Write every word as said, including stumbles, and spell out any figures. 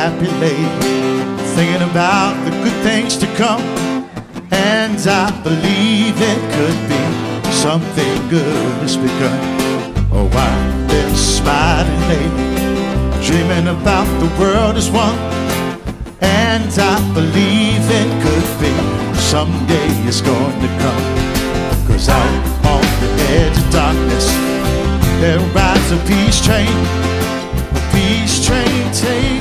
happy lately, thinking about the good things to come. And I believe it could be something good has begun. Oh, I've been smiling lately, dreaming about the world as one. And I believe it could be someday it's going to come. Cause out on the edge of darkness there rides a peace train, a peace train takes